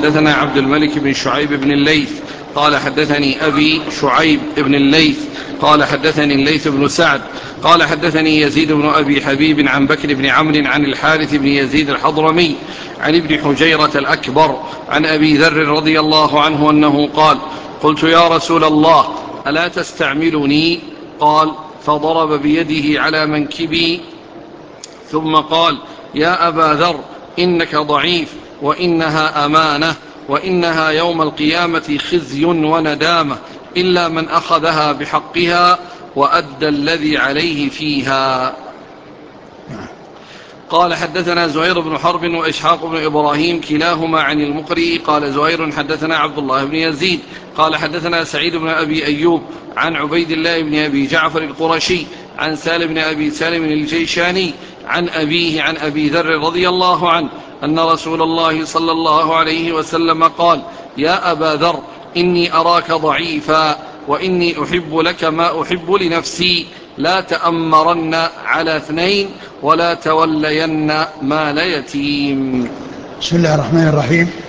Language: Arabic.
حدثنا عبد الملك بن شعيب بن الليث قال حدثني أبي شعيب بن الليث قال حدثني الليث بن سعد قال حدثني يزيد بن أبي حبيب عن بكر بن عمرو عن الحارث بن يزيد الحضرمي عن ابن حجيرة الأكبر عن أبي ذر رضي الله عنه أنه قال: قلت يا رسول الله ألا تستعملني؟ قال: فضرب بيده على منكبي ثم قال: يا أبا ذر إنك ضعيف، وإنها أمانة، وإنها يوم القيامة خزي وندامة، إلا من أخذها بحقها وأدى الذي عليه فيها. قال حدثنا زهير بن حرب وإسحاق بن إبراهيم كلاهما عن المقري قال زهير حدثنا عبد الله بن يزيد قال حدثنا سعيد بن أبي أيوب عن عبيد الله بن أبي جعفر القرشي عن سالم بن أبي سالم الجيشاني عن أبيه عن أبي ذر رضي الله عنه أن رسول الله صلى الله عليه وسلم قال: يا أبا ذر إني أراك ضعيفا، وإني أحب لك ما أحب لنفسي، لا تأمرن على 2 ولا تولين مال يتيم. بسم الله الرحمن الرحيم.